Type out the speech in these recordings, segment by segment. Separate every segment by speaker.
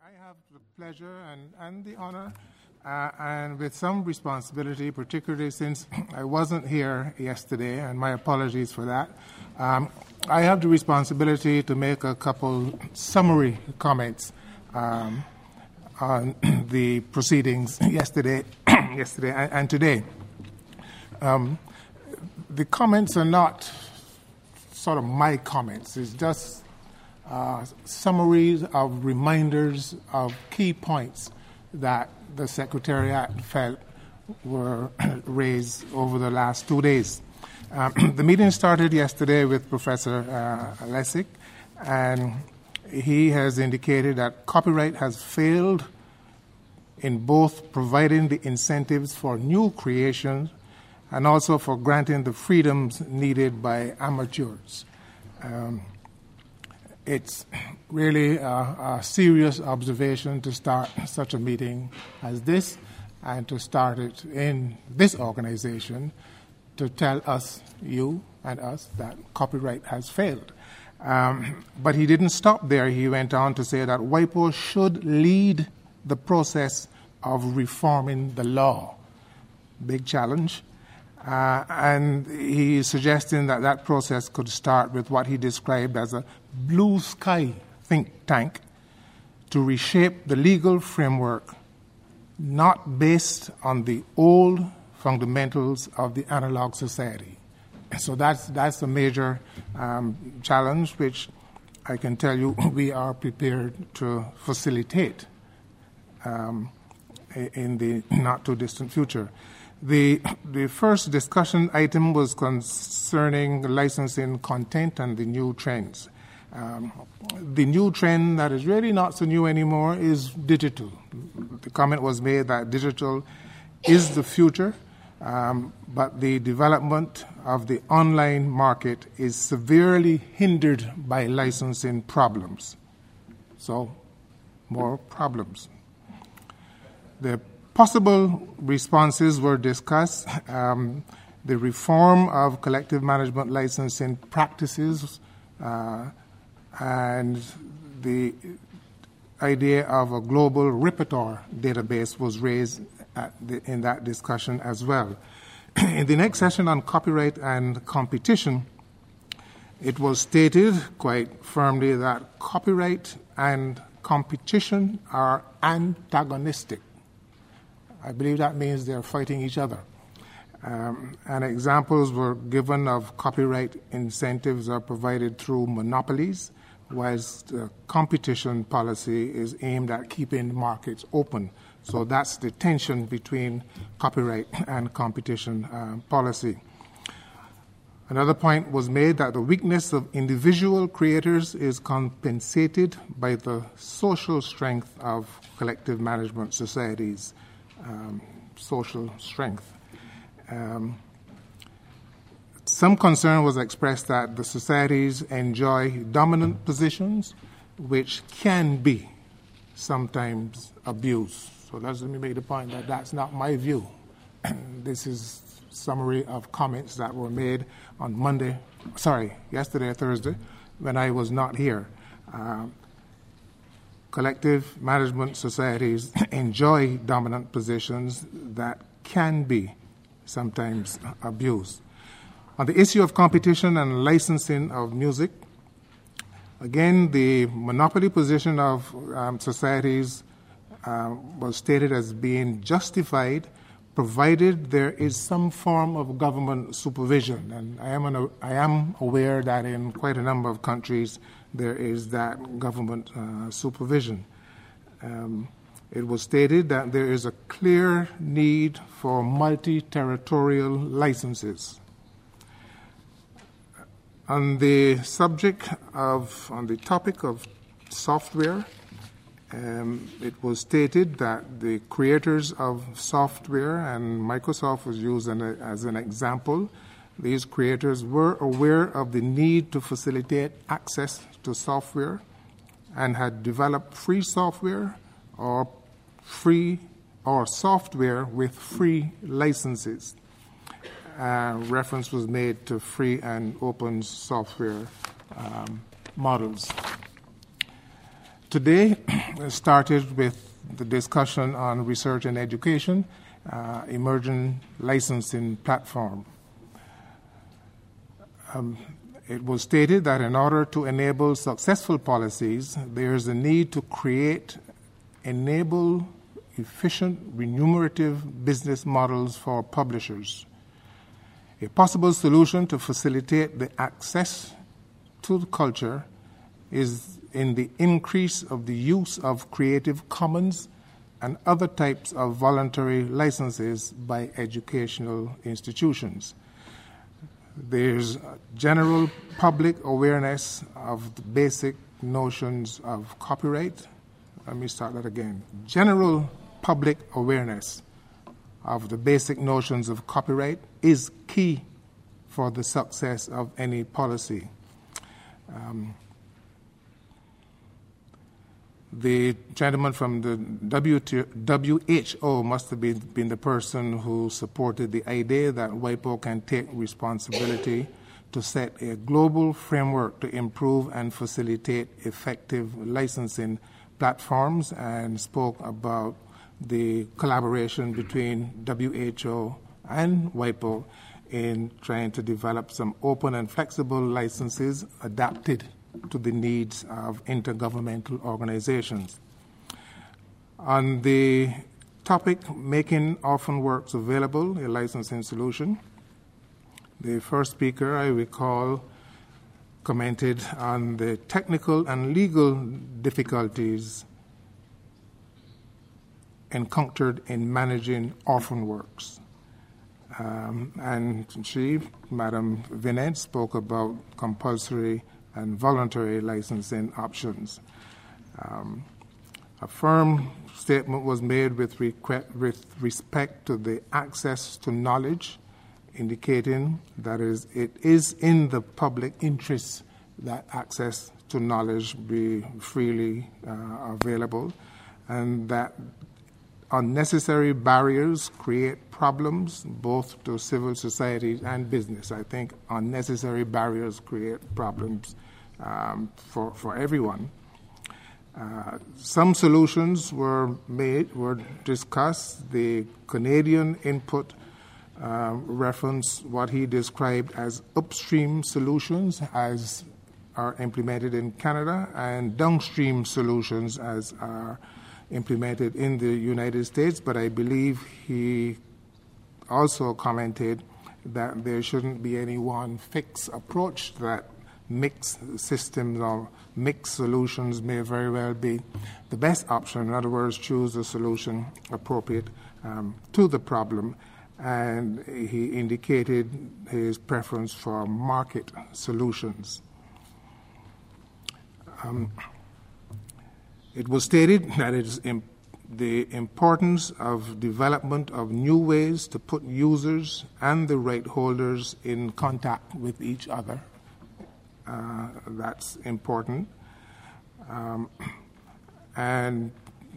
Speaker 1: I have the pleasure and the honor and with some responsibility, particularly since I wasn't here yesterday, and my apologies for that. I have the responsibility to make a couple summary comments on the proceedings yesterday and today. The comments are not sort of my comments. It's just summaries of reminders of key points that the Secretariat felt were raised over the last 2 days. The meeting started yesterday with Professor Lessig, and he has indicated that copyright has failed in both providing the incentives for new creations and also for granting the freedoms needed by amateurs. It's really a serious observation to start such a meeting as this and to start it in this organization to tell us, you and us, that copyright has failed. But he didn't stop there. He went on to say that WIPO should lead the process of reforming the law. Big challenge. And he is suggesting that that process could start with what he described as a blue sky think tank to reshape the legal framework not based on the old fundamentals of the analog society. So that's a major challenge which I can tell you we are prepared to facilitate in the not-too-distant future. The first discussion item was concerning licensing content and the new trends. The new trend that is really not so new anymore is digital. The comment was made that digital is the future, but the development of the online market is severely hindered by licensing problems. So, more problems. The possible responses were discussed. The reform of collective management licensing practices and the idea of a global repertoire database was raised in that discussion as well. In the next session on copyright and competition, it was stated quite firmly that copyright and competition are antagonistic. I believe that means they're fighting each other. And examples were given of copyright incentives are provided through monopolies, whilst competition policy is aimed at keeping markets open. So that's the tension between copyright and competition policy. Another point was made that the weakness of individual creators is compensated by the social strength of collective management societies. Social strength. Some concern was expressed that the societies enjoy dominant positions which can be sometimes abused. So let me make the point that that's not my view. This is a summary of comments that were made on yesterday, Thursday, when I was not here. Collective management societies enjoy dominant positions that can be sometimes abused. On the issue of competition and licensing of music, again, the monopoly position of societies was stated as being justified provided there is some form of government supervision. And I am aware that in quite a number of countries there is that government supervision. It was stated that there is a clear need for multi-territorial licenses. On the topic of software, it was stated that the creators of software, and Microsoft was used as an example, these creators were aware of the need to facilitate access to software and had developed free software or software with free licenses. Reference was made to free and open software models. Today, started with the discussion on research and education, emerging licensing platform. It was stated that in order to enable successful policies, there is a need to enable efficient, remunerative business models for publishers. A possible solution to facilitate the access to the culture is in the increase of the use of Creative Commons and other types of voluntary licenses by educational institutions. There's general public awareness of the basic notions of copyright. Let me start that again. General public awareness of the basic notions of copyright is key for the success of any policy. The gentleman from the WHO must have been the person who supported the idea that WIPO can take responsibility to set a global framework to improve and facilitate effective licensing platforms, and spoke about the collaboration between WHO and WIPO in trying to develop some open and flexible licenses adapted to the needs of intergovernmental organizations. On the topic, making orphan works available, a licensing solution, the first speaker, I recall, commented on the technical and legal difficulties encountered in managing orphan works. And she, Madam Vinette, spoke about compulsory and voluntary licensing options. A firm statement was made with respect to the access to knowledge, indicating that it is in the public interest that access to knowledge be freely available, and that unnecessary barriers create problems both to civil society and business. I think unnecessary barriers create problems for everyone. Some solutions were discussed. The Canadian input referenced what he described as upstream solutions as are implemented in Canada, and downstream solutions as are implemented in the United States, but I believe he also commented that there shouldn't be any one fixed approach, that mixed systems or mixed solutions may very well be the best option. In other words, choose a solution appropriate to the problem, and he indicated his preference for market solutions. It was stated that it is the importance of development of new ways to put users and the right holders in contact with each other. That's important. And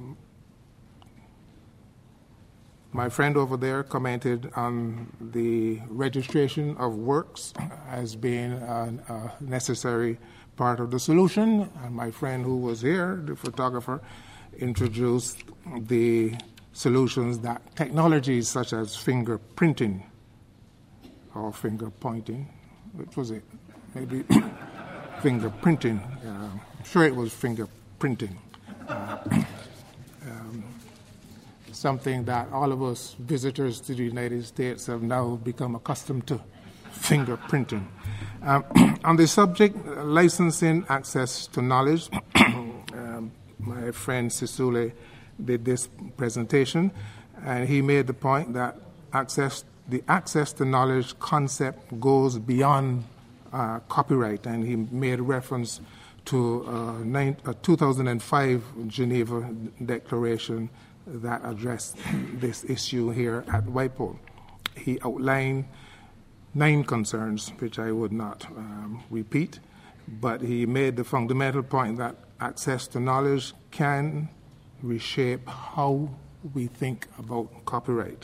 Speaker 1: my friend over there commented on the registration of works as being a necessary part of the solution, and my friend who was here, the photographer, introduced the solutions that technologies such as fingerprinting or finger pointing, which was it? Maybe fingerprinting. I'm sure it was fingerprinting. Something that all of us visitors to the United States have now become accustomed to, fingerprinting. On the subject, licensing access to knowledge, my friend Sisule did this presentation, and he made the point that the access to knowledge concept goes beyond copyright, and he made reference to a 2005 Geneva Declaration that addressed this issue here at WIPO. He outlined 9 concerns, which I would not repeat, but he made the fundamental point that access to knowledge can reshape how we think about copyright.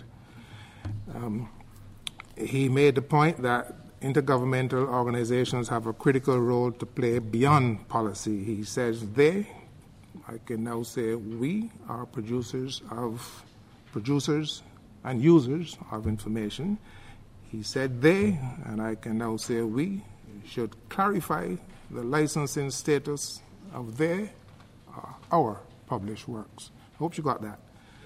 Speaker 1: He made the point that intergovernmental organizations have a critical role to play beyond policy. He says they I can now say we are producers and users of information. He said they, and I can now say we, should clarify the licensing status of our published works. I hope you got that.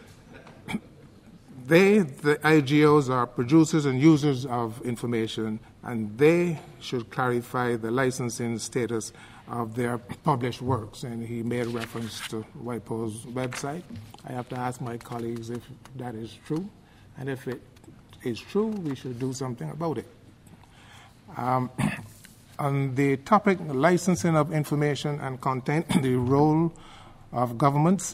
Speaker 1: They, the IGOs, are producers and users of information, and they should clarify the licensing status of their published works. And he made reference to WIPO's website. I have to ask my colleagues if that is true, and if it is true, we should do something about it. On the topic licensing of information and content, the role of governments,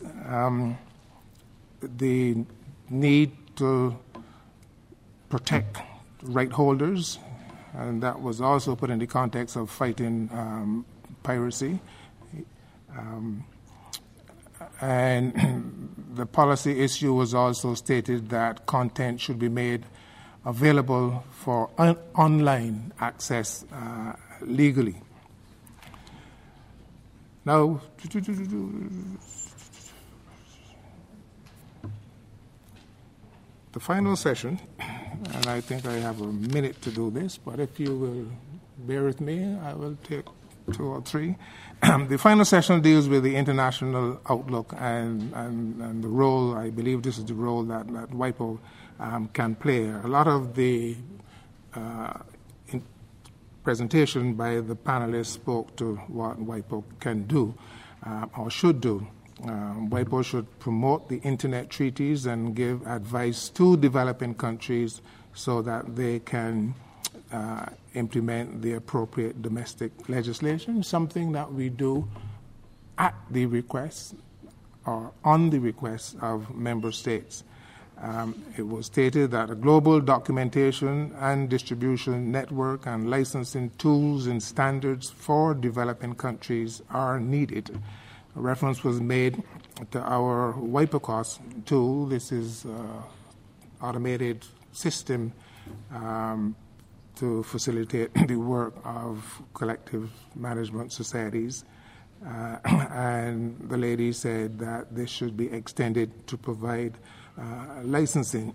Speaker 1: the need to protect right holders, and that was also put in the context of fighting piracy. And the policy issue was also stated that content should be made available for online access legally. Now, the final session, and I think I have a minute to do this, but if you will bear with me, I will take 2 or 3. The final session deals with the international outlook and the role. I believe this is the role that WIPO can play. A lot of the presentation by the panelists spoke to what WIPO can do or should do. WIPO should promote the Internet treaties and give advice to developing countries so that they can implement the appropriate domestic legislation, something that we do at the request or on the request of member states. It was stated that a global documentation and distribution network and licensing tools and standards for developing countries are needed. A reference was made to our WIPOCOS tool. This is an automated system to facilitate the work of collective management societies. And the lady said that this should be extended to provide licensing.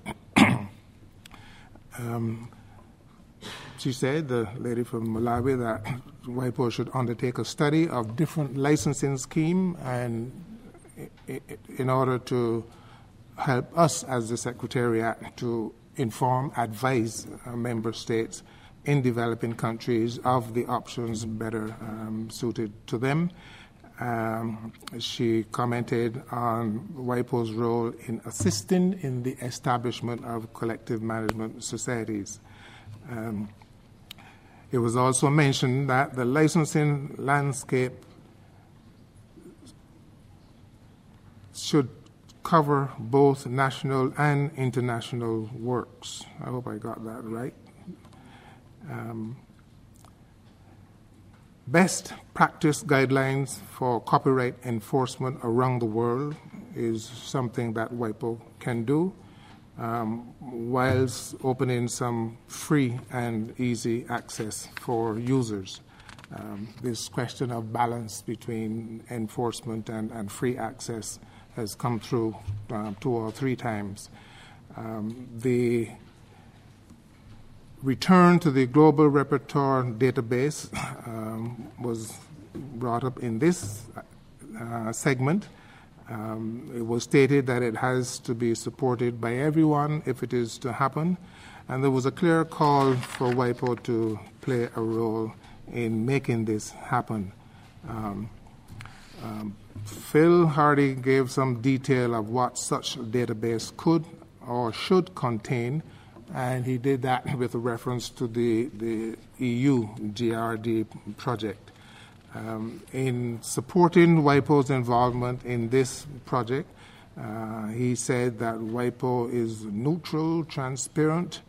Speaker 1: She said, the lady from Malawi, that WIPO should undertake a study of different licensing schemes and in order to help us as the Secretariat to inform, advise member states in developing countries of the options better suited to them. She commented on WIPO's role in assisting in the establishment of collective management societies. It was also mentioned that the licensing landscape should cover both national and international works. I hope I got that right. Best practice guidelines for copyright enforcement around the world is something that WIPO can do, whilst opening some free and easy access for users. This question of balance between enforcement and free access has come through 2 or 3 times. The return to the global repertoire database was brought up in this segment. It was stated that it has to be supported by everyone if it is to happen, and there was a clear call for WIPO to play a role in making this happen. Phil Hardy gave some detail of what such a database could or should contain, and he did that with a reference to the EU GRD project. In supporting WIPO's involvement in this project, he said that WIPO is neutral and transparent,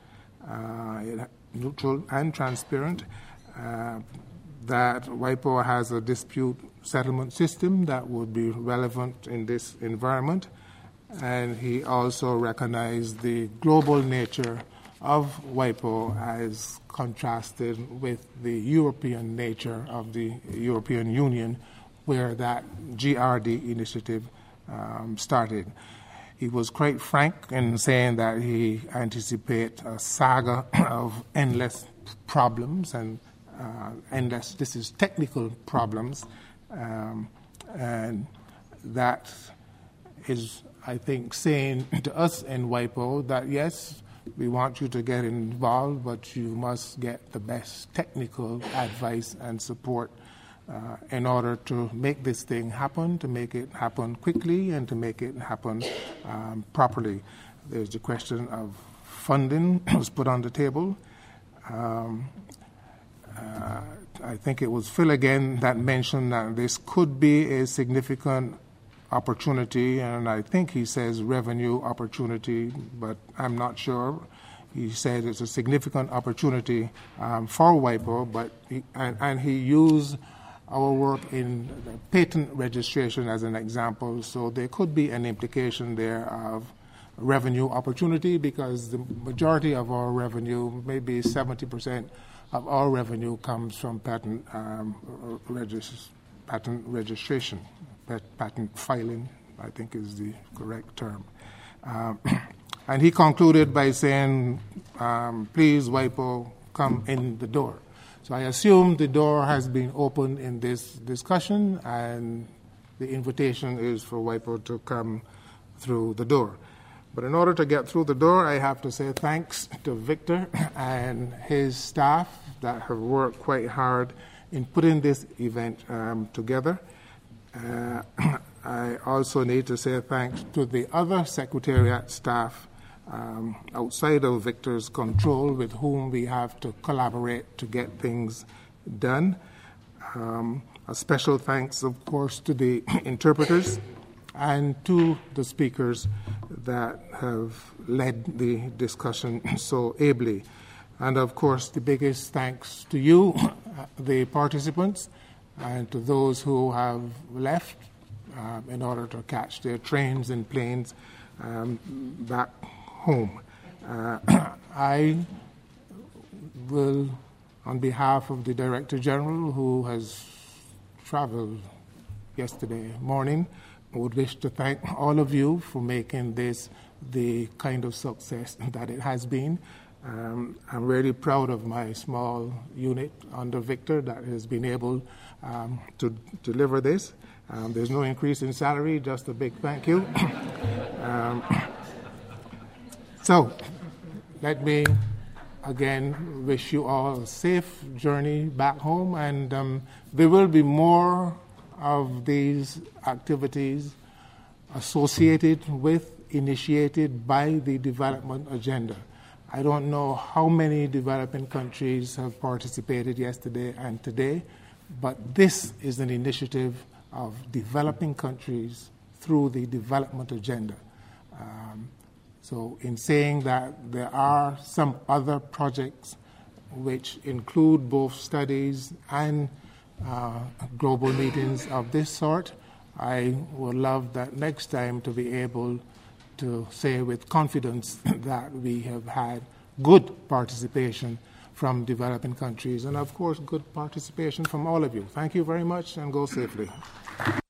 Speaker 1: that WIPO has a dispute settlement system that would be relevant in this environment, and he also recognized the global nature of WIPO as contrasted with the European nature of the European Union, where that GRD initiative started. He was quite frank in saying that he anticipates a saga of endless problems and this is technical problems, and that is, I think, saying to us in WIPO that yes, we want you to get involved, but you must get the best technical advice and support in order to make this thing happen, to make it happen quickly, and to make it happen properly. There's the question of funding was put on the table. I think it was Phil again that mentioned that this could be a significant opportunity, and I think he says revenue opportunity, but I'm not sure. He said it's a significant opportunity for WIPO, but he used our work in patent registration as an example, so there could be an implication there of revenue opportunity because the majority of our revenue, maybe 70% of our revenue, comes from patent registration. Patent filing, I think, is the correct term. And he concluded by saying, please, WIPO, come in the door. So I assume the door has been opened in this discussion, and the invitation is for WIPO to come through the door. But in order to get through the door, I have to say thanks to Victor and his staff that have worked quite hard in putting this event together. I also need to say thanks to the other Secretariat staff outside of Victor's control with whom we have to collaborate to get things done. A special thanks, of course, to the interpreters and to the speakers that have led the discussion so ably. And, of course, the biggest thanks to you, the participants, and to those who have left in order to catch their trains and planes back home. I will, on behalf of the Director General, who has traveled yesterday morning, would wish to thank all of you for making this the kind of success that it has been. I'm really proud of my small unit under Victor that has been able to deliver this. There's no increase in salary, just a big thank you. So let me again wish you all a safe journey back home, and there will be more of these activities associated with, initiated by the development agenda. I don't know how many developing countries have participated yesterday and today, but this is an initiative of developing countries through the development agenda. So in saying that there are some other projects which include both studies and global meetings of this sort, I would love that next time to be able to say with confidence that we have had good participation from developing countries and, of course, good participation from all of you. Thank you very much, and go safely.